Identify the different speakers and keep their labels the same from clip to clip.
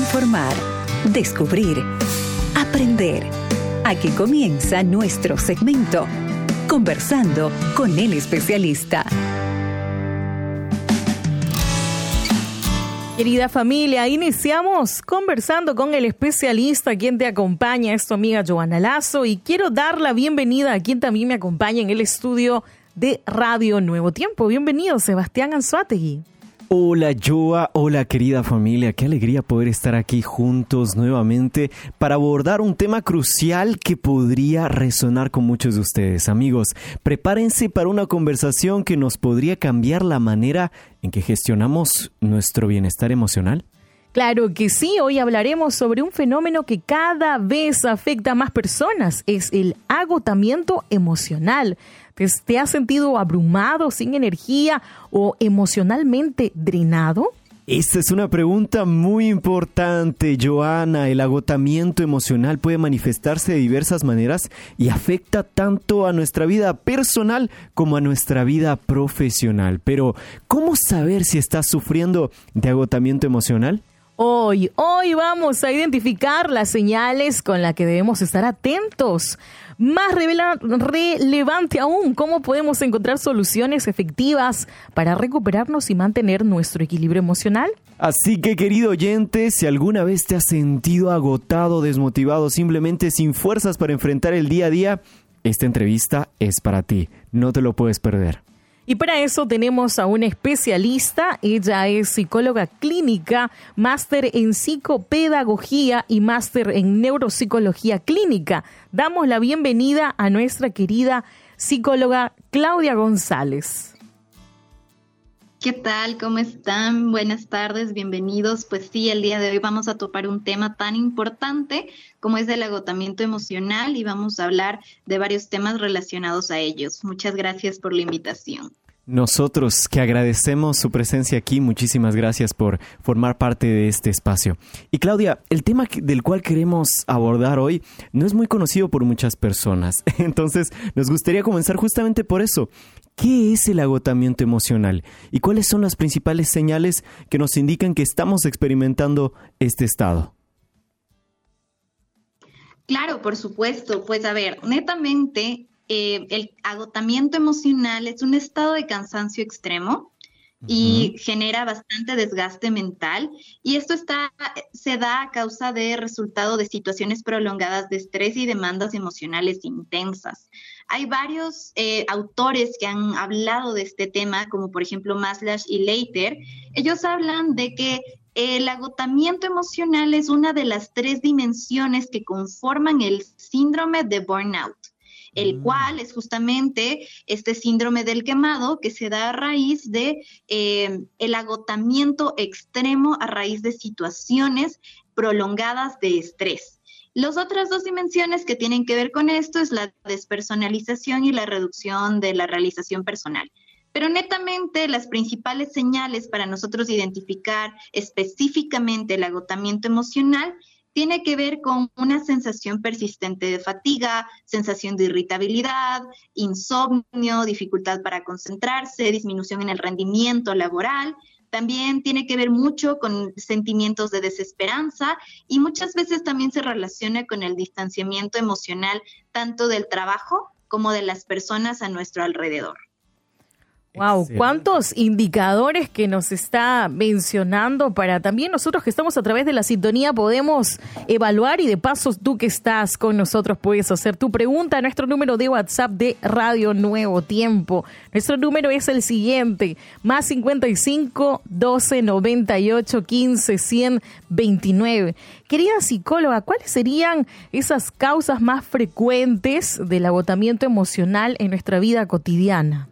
Speaker 1: Informar, descubrir, aprender. Aquí comienza nuestro segmento, Conversando con el especialista.
Speaker 2: Querida familia, iniciamos conversando con el especialista, quien te acompaña, es tu amiga Joana Lazo, y quiero dar la bienvenida a quien también me acompaña en el estudio de Radio Nuevo Tiempo. Bienvenido, Sebastián Anzuategui.
Speaker 3: Hola Joa, hola querida familia, qué alegría poder estar aquí juntos nuevamente para abordar un tema crucial que podría resonar con muchos de ustedes. Amigos, prepárense para una conversación que nos podría cambiar la manera en que gestionamos nuestro bienestar emocional.
Speaker 2: Claro que sí, hoy hablaremos sobre un fenómeno que cada vez afecta a más personas, es el agotamiento emocional. ¿Te has sentido abrumado, sin energía o emocionalmente drenado?
Speaker 3: Esta es una pregunta muy importante, Joana. El agotamiento emocional puede manifestarse de diversas maneras y afecta tanto a nuestra vida personal como a nuestra vida profesional. Pero, ¿cómo saber si estás sufriendo de agotamiento emocional?
Speaker 2: Hoy vamos a identificar las señales con las que debemos estar atentos. Más relevante aún, ¿cómo podemos encontrar soluciones efectivas para recuperarnos y mantener nuestro equilibrio emocional?
Speaker 3: Así que, querido oyente, si alguna vez te has sentido agotado, desmotivado, simplemente sin fuerzas para enfrentar el día a día, esta entrevista es para ti. No te lo puedes perder.
Speaker 2: Y para eso tenemos a una especialista. Ella es psicóloga clínica, máster en psicopedagogía y máster en neuropsicología clínica. Damos la bienvenida a nuestra querida psicóloga Claudia González.
Speaker 4: ¿Qué tal? ¿Cómo están? Buenas tardes, bienvenidos. Pues sí, el día de hoy vamos a topar un tema tan importante como es el agotamiento emocional y vamos a hablar de varios temas relacionados a ellos. Muchas gracias por la invitación.
Speaker 3: Nosotros que agradecemos su presencia aquí, muchísimas gracias por formar parte de este espacio. Y Claudia, el tema del cual queremos abordar hoy no es muy conocido por muchas personas, entonces nos gustaría comenzar justamente por eso. ¿Qué es el agotamiento emocional? ¿Y cuáles son las principales señales que nos indican que estamos experimentando este estado?
Speaker 4: Claro, por supuesto. Pues a ver, netamente, el agotamiento emocional es un estado de cansancio extremo y genera bastante desgaste mental, y esto se da a causa de resultado de situaciones prolongadas de estrés y demandas emocionales intensas. Hay varios autores que han hablado de este tema, como por ejemplo Maslow y Leiter. Ellos hablan de que el agotamiento emocional es una de las 3 dimensiones que conforman el síndrome de burnout, el cual es justamente este síndrome del quemado que se da a raíz de el agotamiento extremo a raíz de situaciones prolongadas de estrés. Las otras 2 dimensiones que tienen que ver con esto es la despersonalización y la reducción de la realización personal. Pero netamente las principales señales para nosotros identificar específicamente el agotamiento emocional tiene que ver con una sensación persistente de fatiga, sensación de irritabilidad, insomnio, dificultad para concentrarse, disminución en el rendimiento laboral. También tiene que ver mucho con sentimientos de desesperanza y muchas veces también se relaciona con el distanciamiento emocional tanto del trabajo como de las personas a nuestro alrededor.
Speaker 2: Wow, cuántos indicadores que nos está mencionando para también nosotros que estamos a través de la sintonía podemos evaluar, y de paso tú que estás con nosotros puedes hacer tu pregunta a nuestro número de WhatsApp de Radio Nuevo Tiempo. Nuestro número es el siguiente, más 55 12 98 15 129. Querida psicóloga, ¿cuáles serían esas causas más frecuentes del agotamiento emocional en nuestra vida cotidiana?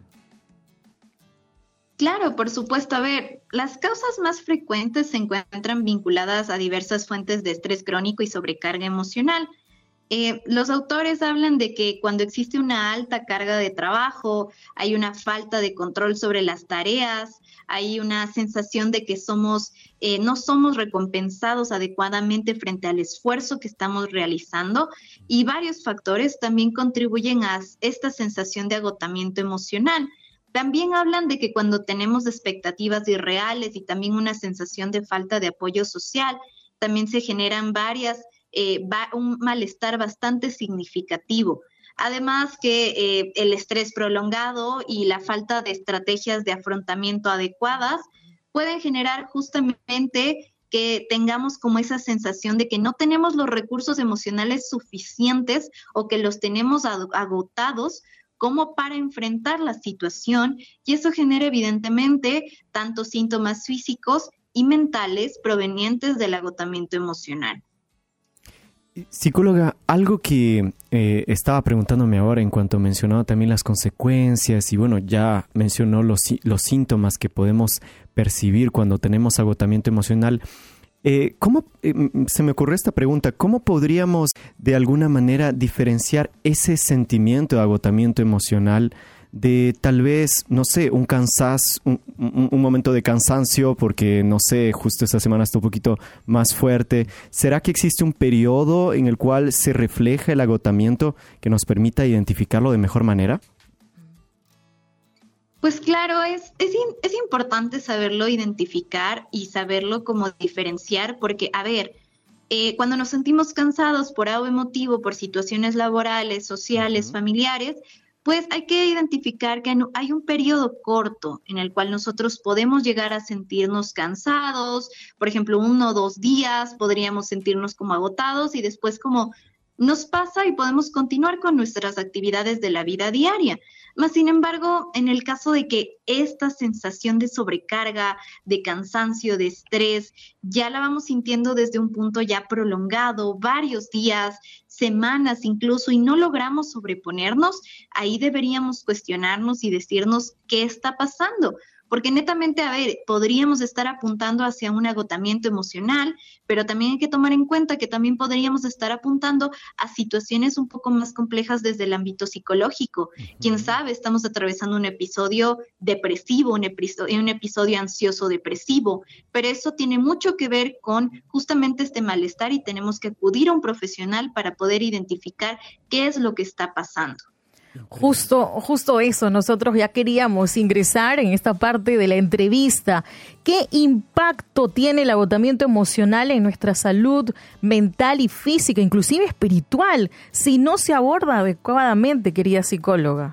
Speaker 4: Claro, por supuesto. A ver, las causas más frecuentes se encuentran vinculadas a diversas fuentes de estrés crónico y sobrecarga emocional. Los autores hablan de que cuando existe una alta carga de trabajo, hay una falta de control sobre las tareas, hay una sensación de que no somos recompensados adecuadamente frente al esfuerzo que estamos realizando, y varios factores también contribuyen a esta sensación de agotamiento emocional. También hablan de que cuando tenemos expectativas irreales y también una sensación de falta de apoyo social, también se generan un malestar bastante significativo. Además que el estrés prolongado y la falta de estrategias de afrontamiento adecuadas pueden generar justamente que tengamos como esa sensación de que no tenemos los recursos emocionales suficientes o que los tenemos agotados como para enfrentar la situación, y eso genera evidentemente tanto síntomas físicos y mentales provenientes del agotamiento emocional.
Speaker 3: Psicóloga, algo que estaba preguntándome ahora en cuanto mencionaba también las consecuencias y bueno, ya mencionó los síntomas que podemos percibir cuando tenemos agotamiento emocional. ¿Cómo se me ocurrió esta pregunta? ¿Cómo podríamos de alguna manera diferenciar ese sentimiento de agotamiento emocional de tal vez, no sé, un momento de cansancio porque, no sé, justo esta semana está un poquito más fuerte? ¿Será que existe un periodo en el cual se refleja el agotamiento que nos permita identificarlo de mejor manera?
Speaker 4: Pues claro, es importante saberlo identificar y saberlo como diferenciar, porque, a ver, cuando nos sentimos cansados por algo emotivo, por situaciones laborales, sociales, familiares, pues hay que identificar que hay un periodo corto en el cual nosotros podemos llegar a sentirnos cansados, por ejemplo, 1 o 2 días podríamos sentirnos como agotados y después como nos pasa y podemos continuar con nuestras actividades de la vida diaria. Mas, sin embargo, en el caso de que esta sensación de sobrecarga, de cansancio, de estrés, ya la vamos sintiendo desde un punto ya prolongado, varios días, semanas incluso, y no logramos sobreponernos, ahí deberíamos cuestionarnos y decirnos qué está pasando. Porque netamente, a ver, podríamos estar apuntando hacia un agotamiento emocional, pero también hay que tomar en cuenta que también podríamos estar apuntando a situaciones un poco más complejas desde el ámbito psicológico. Quién sabe, estamos atravesando un episodio depresivo, un episodio ansioso depresivo, pero eso tiene mucho que ver con justamente este malestar y tenemos que acudir a un profesional para poder identificar qué es lo que está pasando.
Speaker 2: Justo eso, nosotros ya queríamos ingresar en esta parte de la entrevista. ¿Qué impacto tiene el agotamiento emocional en nuestra salud mental y física, inclusive espiritual, si no se aborda adecuadamente, querida psicóloga?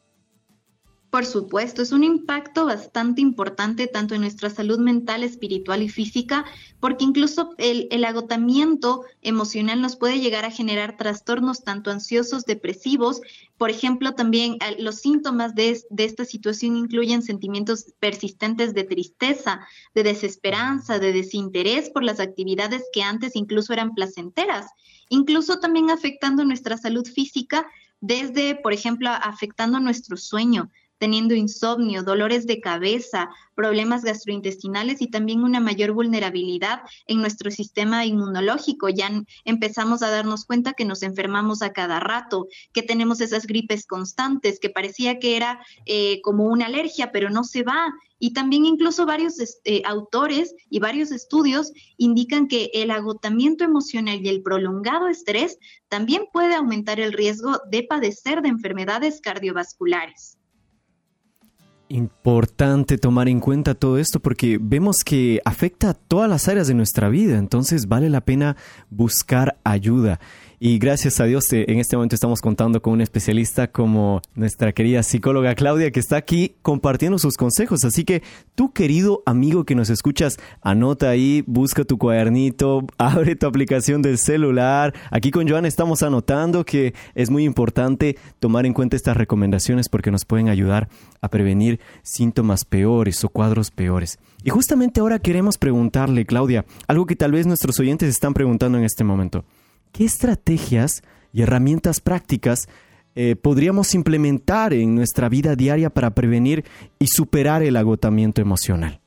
Speaker 4: Por supuesto, es un impacto bastante importante tanto en nuestra salud mental, espiritual y física, porque incluso el agotamiento emocional nos puede llegar a generar trastornos tanto ansiosos, depresivos. Por ejemplo, también los síntomas de esta situación incluyen sentimientos persistentes de tristeza, de desesperanza, de desinterés por las actividades que antes incluso eran placenteras, incluso también afectando nuestra salud física desde, por ejemplo, afectando nuestro sueño, teniendo insomnio, dolores de cabeza, problemas gastrointestinales y también una mayor vulnerabilidad en nuestro sistema inmunológico. Ya empezamos a darnos cuenta que nos enfermamos a cada rato, que tenemos esas gripes constantes, que parecía que era como una alergia, pero no se va. Y también incluso varios autores y varios estudios indican que el agotamiento emocional y el prolongado estrés también puede aumentar el riesgo de padecer de enfermedades cardiovasculares.
Speaker 3: Importante tomar en cuenta todo esto porque vemos que afecta a todas las áreas de nuestra vida, entonces vale la pena buscar ayuda. Y gracias a Dios en este momento estamos contando con un especialista como nuestra querida psicóloga Claudia, que está aquí compartiendo sus consejos. Así que tú, querido amigo que nos escuchas, anota ahí, busca tu cuadernito, abre tu aplicación del celular. Aquí con Joan estamos anotando que es muy importante tomar en cuenta estas recomendaciones porque nos pueden ayudar a prevenir síntomas peores o cuadros peores. Y justamente ahora queremos preguntarle, Claudia, algo que tal vez nuestros oyentes están preguntando en este momento. ¿Qué estrategias y herramientas prácticas podríamos implementar en nuestra vida diaria para prevenir y superar el agotamiento emocional?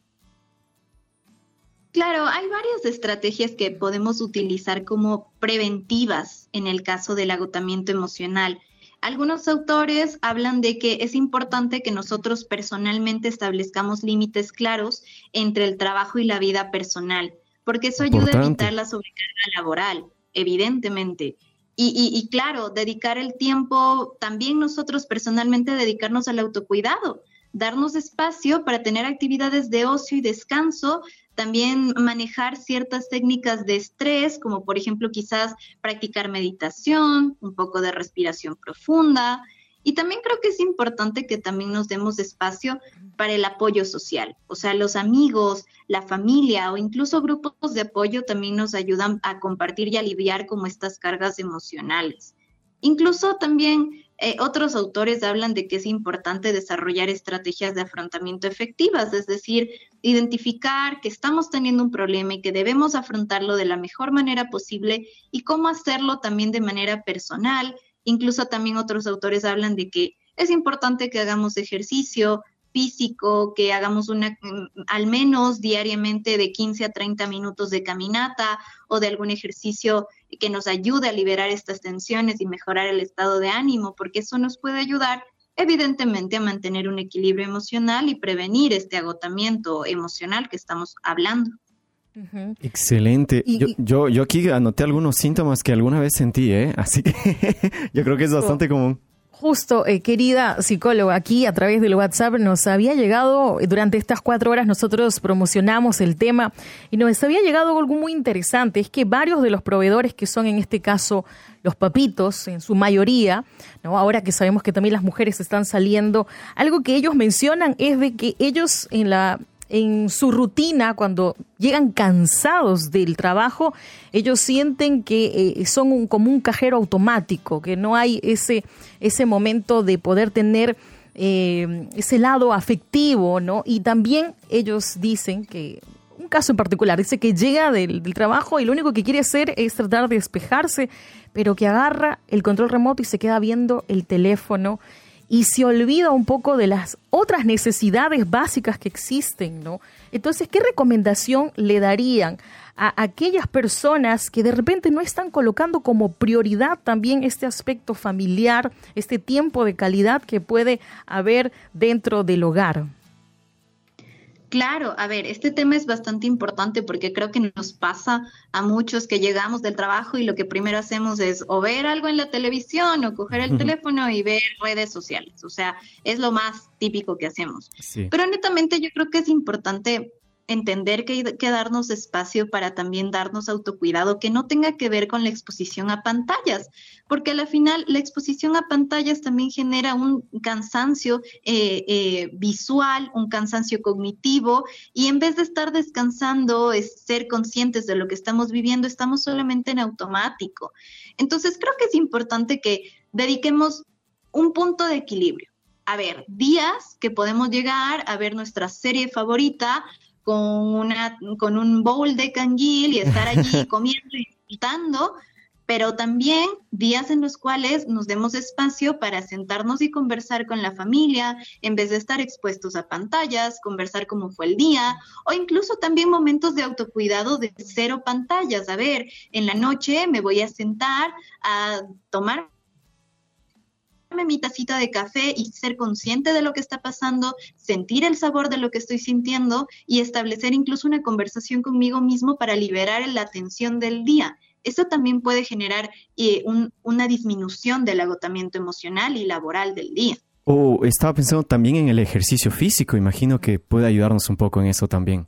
Speaker 4: Claro, hay varias estrategias que podemos utilizar como preventivas en el caso del agotamiento emocional. Algunos autores hablan de que es importante que nosotros personalmente establezcamos límites claros entre el trabajo y la vida personal, porque eso ayuda a evitar la sobrecarga laboral. Evidentemente. Y claro, dedicar el tiempo, también nosotros personalmente dedicarnos al autocuidado, darnos espacio para tener actividades de ocio y descanso, también manejar ciertas técnicas de estrés, como por ejemplo quizás practicar meditación, un poco de respiración profunda. Y también creo que es importante que también nos demos espacio para el apoyo social. O sea, los amigos, la familia o incluso grupos de apoyo también nos ayudan a compartir y aliviar como estas cargas emocionales. Incluso también otros autores hablan de que es importante desarrollar estrategias de afrontamiento efectivas, es decir, identificar que estamos teniendo un problema y que debemos afrontarlo de la mejor manera posible y cómo hacerlo también de manera personal. Incluso también otros autores hablan de que es importante que hagamos ejercicio físico, que hagamos al menos diariamente de 15 a 30 minutos de caminata o de algún ejercicio que nos ayude a liberar estas tensiones y mejorar el estado de ánimo, porque eso nos puede ayudar evidentemente a mantener un equilibrio emocional y prevenir este agotamiento emocional que estamos hablando.
Speaker 2: Uh-huh.
Speaker 3: Excelente. Yo aquí anoté algunos síntomas que alguna vez sentí, así que yo creo que es bastante común.
Speaker 2: Justo, querida psicóloga, aquí a través del WhatsApp nos había llegado, durante estas 4 horas nosotros promocionamos el tema y nos había llegado algo muy interesante, es que varios de los proveedores que son en este caso los papitos, en su mayoría, ¿no? Ahora que sabemos que también las mujeres están saliendo, algo que ellos mencionan es de que ellos en su rutina, cuando llegan cansados del trabajo, ellos sienten que son como un cajero automático, que no hay ese momento de poder tener ese lado afectivo, ¿no? Y también ellos dicen que, un caso en particular, dice que llega del trabajo y lo único que quiere hacer es tratar de despejarse, pero que agarra el control remoto y se queda viendo el teléfono y se olvida un poco de las otras necesidades básicas que existen, ¿no? Entonces, ¿qué recomendación le darían a aquellas personas que de repente no están colocando como prioridad también este aspecto familiar, este tiempo de calidad que puede haber dentro del hogar?
Speaker 4: Claro, a ver, este tema es bastante importante porque creo que nos pasa a muchos que llegamos del trabajo y lo que primero hacemos es o ver algo en la televisión o coger el teléfono y ver redes sociales. O sea, es lo más típico que hacemos. Sí. Pero netamente yo creo que es importante entender que hay que darnos espacio para también darnos autocuidado que no tenga que ver con la exposición a pantallas, porque al final la exposición a pantallas también genera un cansancio visual, un cansancio cognitivo, y en vez de estar descansando, ser conscientes de lo que estamos viviendo, estamos solamente en automático. Entonces creo que es importante que dediquemos un punto de equilibrio. A ver, días que podemos llegar a ver nuestra serie favorita, con un bowl de canguil y estar allí comiendo y disfrutando, pero también días en los cuales nos demos espacio para sentarnos y conversar con la familia, en vez de estar expuestos a pantallas, conversar cómo fue el día, o incluso también momentos de autocuidado de 0 pantallas. A ver, en la noche me voy a sentar a tomar mi tacita de café y ser consciente de lo que está pasando, sentir el sabor de lo que estoy sintiendo y establecer incluso una conversación conmigo mismo para liberar la tensión del día. Eso también puede generar una disminución del agotamiento emocional y laboral del día.
Speaker 3: Estaba pensando también en el ejercicio físico, imagino que puede ayudarnos un poco en eso también.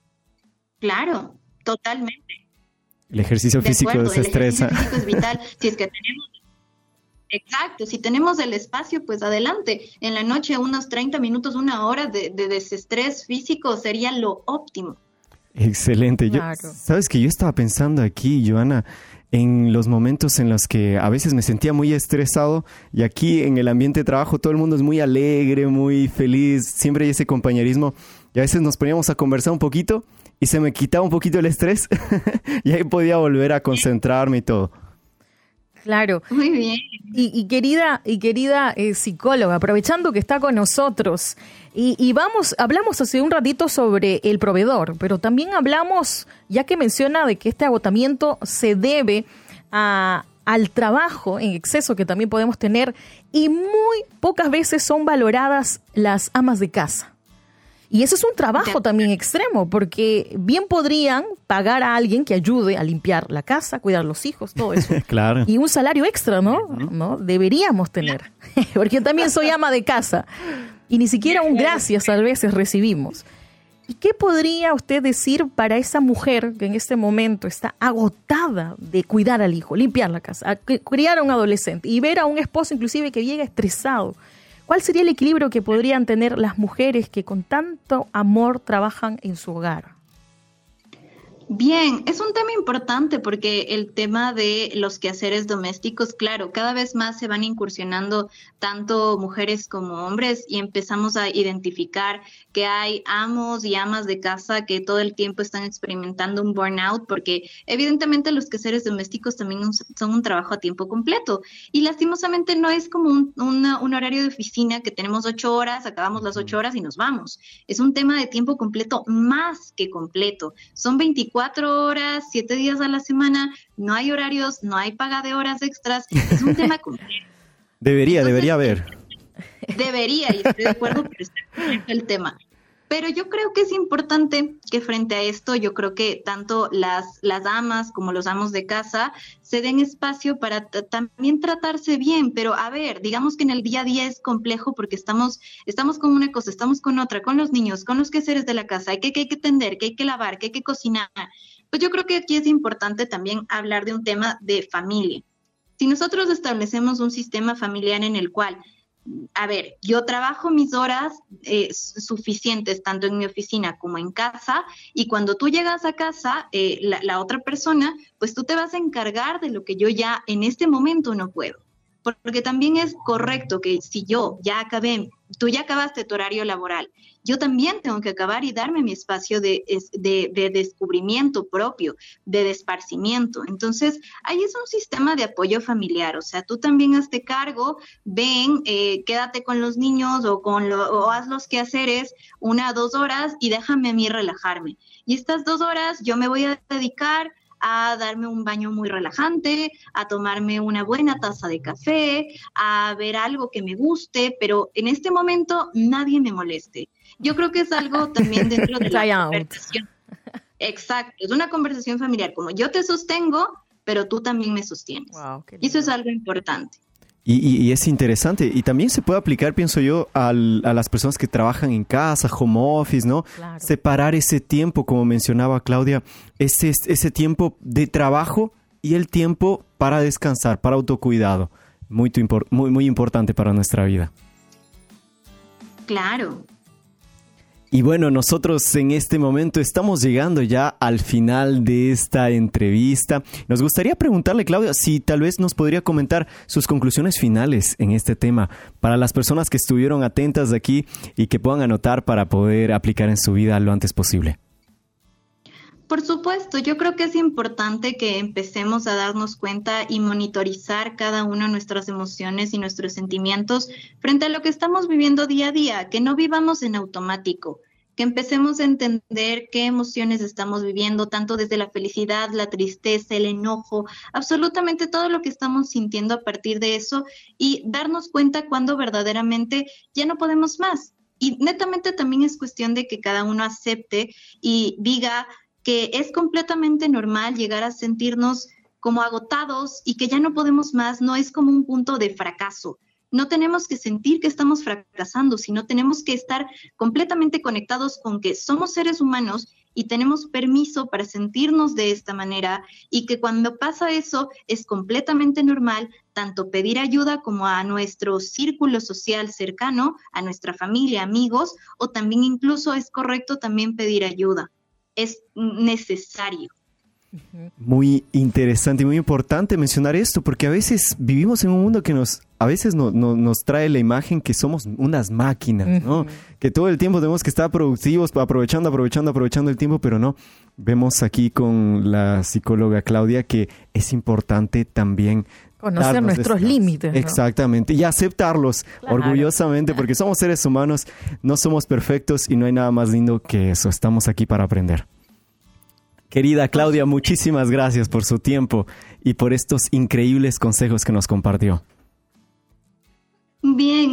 Speaker 4: Claro, totalmente.
Speaker 3: El ejercicio físico desestresa.
Speaker 4: El ejercicio físico es vital. Si es que tenemos Exacto, si tenemos el espacio, pues adelante. En la noche unos 30 minutos, 1 hora de desestrés físico sería lo óptimo.
Speaker 3: Excelente.
Speaker 2: Claro.
Speaker 3: Sabes que yo estaba pensando aquí, Joana, en los momentos en los que a veces me sentía muy estresado y aquí en el ambiente de trabajo todo el mundo es muy alegre, muy feliz, siempre hay ese compañerismo y a veces nos poníamos a conversar un poquito y se me quitaba un poquito el estrés y ahí podía volver a concentrarme y todo.
Speaker 2: Claro.
Speaker 4: Muy bien.
Speaker 2: Y querida psicóloga, aprovechando que está con nosotros, hablamos hace un ratito sobre el proveedor, pero también hablamos, ya que menciona de que este agotamiento se debe al trabajo en exceso que también podemos tener, y muy pocas veces son valoradas las amas de casa. Y eso es un trabajo también extremo, porque bien podrían pagar a alguien que ayude a limpiar la casa, cuidar los hijos, todo eso.
Speaker 3: Claro.
Speaker 2: Y un salario extra, ¿no? ¿No? Deberíamos tener, porque yo también soy ama de casa. y ni siquiera un gracias a veces recibimos. ¿Y qué podría usted decir para esa mujer que en este momento está agotada de cuidar al hijo, limpiar la casa, criar a un adolescente y ver a un esposo inclusive que llega estresado? ¿Cuál sería el equilibrio que podrían tener las mujeres que con tanto amor trabajan en su hogar?
Speaker 4: Bien, es un tema importante porque el tema de los quehaceres domésticos, claro, cada vez más se van incursionando tanto mujeres como hombres y empezamos a identificar que hay amos y amas de casa que todo el tiempo están experimentando un burnout porque evidentemente los quehaceres domésticos también son un trabajo a tiempo completo y lastimosamente no es como un horario de oficina que tenemos 8 horas, acabamos las 8 horas y nos vamos. Es un tema de tiempo completo más que completo. Son 24 horas, 7 días a la semana, no hay horarios, no hay paga de horas extras, es un tema completo.
Speaker 3: Debería haber.
Speaker 4: Debería, y estoy de acuerdo, pero está completo el tema. Pero yo creo que es importante que frente a esto, yo creo que tanto las amas como los amos de casa se den espacio para también tratarse bien, pero a ver, digamos que en el día a día es complejo porque estamos con una cosa, estamos con otra, con los niños, con los quehaceres de la casa, que hay que tender, que hay que lavar, que hay que cocinar. Pues yo creo que aquí es importante también hablar de un tema de familia. Si nosotros establecemos un sistema familiar en el cual, a ver, yo trabajo mis horas suficientes tanto en mi oficina como en casa y cuando tú llegas a casa, la otra persona, pues tú te vas a encargar de lo que yo ya en este momento no puedo. Porque también es correcto que si yo ya acabé, tú ya acabaste tu horario laboral, yo también tengo que acabar y darme mi espacio de descubrimiento propio, de esparcimiento. Entonces, ahí es un sistema de apoyo familiar, o sea, tú también hazte cargo, ven, quédate con los niños o haz los quehaceres 1 a 2 horas y déjame a mí relajarme. Y estas 2 horas yo me voy a dedicar a darme un baño muy relajante, a tomarme una buena taza de café, a ver algo que me guste, pero en este momento nadie me moleste. Yo creo que es algo también dentro de la conversación. Exacto, es una conversación familiar, como yo te sostengo, pero tú también me sostienes. Wow, y eso es algo importante.
Speaker 3: Y es interesante. Y también se puede aplicar, pienso yo, a las personas que trabajan en casa, home office, ¿no? Claro. Separar ese tiempo, como mencionaba Claudia, ese tiempo de trabajo y el tiempo para descansar, para autocuidado. Muy importante para nuestra vida.
Speaker 4: Claro.
Speaker 3: Y bueno, nosotros en este momento estamos llegando ya al final de esta entrevista. Nos gustaría preguntarle, Claudia, si tal vez nos podría comentar sus conclusiones finales en este tema para las personas que estuvieron atentas aquí y que puedan anotar para poder aplicar en su vida lo antes posible.
Speaker 4: Por supuesto, yo creo que es importante que empecemos a darnos cuenta y monitorizar cada una de nuestras emociones y nuestros sentimientos frente a lo que estamos viviendo día a día, que no vivamos en automático, que empecemos a entender qué emociones estamos viviendo, tanto desde la felicidad, la tristeza, el enojo, absolutamente todo lo que estamos sintiendo a partir de eso y darnos cuenta cuando verdaderamente ya no podemos más. Y netamente también es cuestión de que cada uno acepte y diga que es completamente normal llegar a sentirnos como agotados y que ya no podemos más, no es como un punto de fracaso. No tenemos que sentir que estamos fracasando, sino tenemos que estar completamente conectados con que somos seres humanos y tenemos permiso para sentirnos de esta manera y que cuando pasa eso es completamente normal tanto pedir ayuda como a nuestro círculo social cercano, a nuestra familia, amigos, o también incluso es correcto también pedir ayuda. Es necesario.
Speaker 3: Muy interesante y muy importante mencionar esto, porque a veces vivimos en un mundo que nos trae la imagen que somos unas máquinas, ¿no? Que todo el tiempo tenemos que estar productivos, aprovechando el tiempo, pero no. Vemos aquí con la psicóloga Claudia que es importante también
Speaker 2: conocer nuestros límites, ¿no?
Speaker 3: Exactamente, y aceptarlos orgullosamente, porque somos seres humanos, no somos perfectos y no hay nada más lindo que eso. Estamos aquí para aprender. Querida Claudia, muchísimas gracias por su tiempo y por estos increíbles consejos que nos compartió.
Speaker 4: Bien,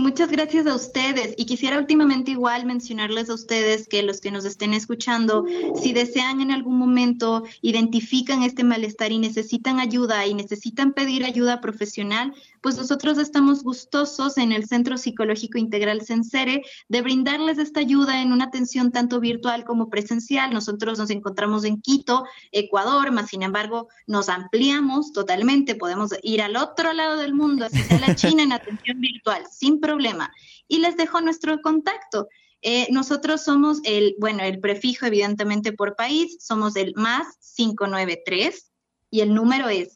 Speaker 4: Muchas gracias a ustedes y quisiera últimamente igual mencionarles a ustedes que los que nos estén escuchando, si desean en algún momento, identifican este malestar y necesitan ayuda y necesitan pedir ayuda profesional, pues nosotros estamos gustosos en el Centro Psicológico Integral Sensere de brindarles esta ayuda en una atención tanto virtual como presencial. Nosotros nos encontramos en Quito, Ecuador, más sin embargo nos ampliamos totalmente, podemos ir al otro lado del mundo, así a la China en atención virtual, sin problema. Y les dejo nuestro contacto. Nosotros somos el prefijo evidentemente por país, somos el +593 y el número es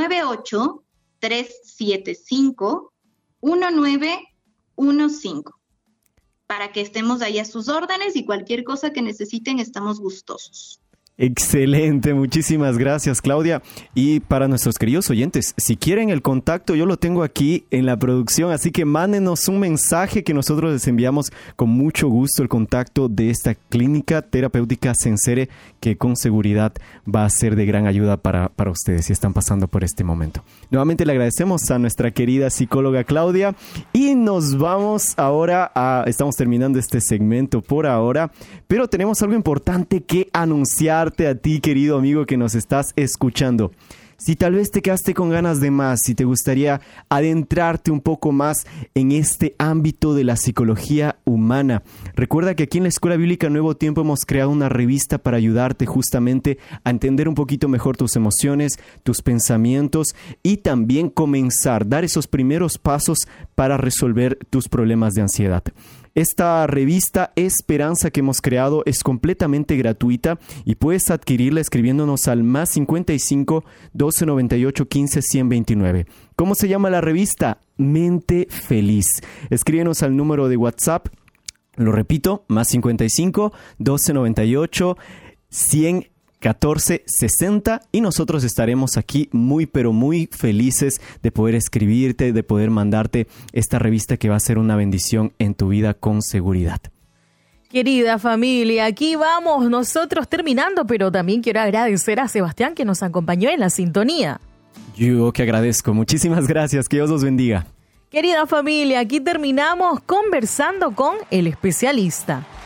Speaker 4: 98-375-1915. Para que estemos ahí a sus órdenes y cualquier cosa que necesiten, estamos gustosos.
Speaker 3: Excelente, muchísimas gracias, Claudia. Y para nuestros queridos oyentes, si quieren el contacto, yo lo tengo aquí en la producción, así que mándenos un mensaje que nosotros les enviamos con mucho gusto el contacto de esta clínica terapéutica Sensere, que con seguridad va a ser de gran ayuda para ustedes si están pasando por este momento. Nuevamente le agradecemos a nuestra querida psicóloga Claudia y nos vamos ahora estamos terminando este segmento por ahora, pero tenemos algo importante que anunciar a ti, querido amigo que nos estás escuchando. Si tal vez te quedaste con ganas de más, si te gustaría adentrarte un poco más en este ámbito de la psicología humana, recuerda que aquí en la Escuela Bíblica Nuevo Tiempo hemos creado una revista para ayudarte justamente a entender un poquito mejor tus emociones, tus pensamientos y también dar esos primeros pasos para resolver tus problemas de ansiedad. Esta revista Esperanza que hemos creado es completamente gratuita y puedes adquirirla escribiéndonos al +55 1298 15 129. ¿Cómo se llama la revista? Mente Feliz. Escríbenos al número de WhatsApp, lo repito, +55 1298 11460 y nosotros estaremos aquí muy pero muy felices de poder escribirte, de poder mandarte esta revista que va a ser una bendición en tu vida con seguridad.
Speaker 2: Querida familia, aquí vamos nosotros terminando, pero también quiero agradecer a Sebastián que nos acompañó en la sintonía.
Speaker 3: Yo que agradezco, muchísimas gracias, que Dios los bendiga.
Speaker 2: Querida familia, aquí terminamos conversando con el especialista.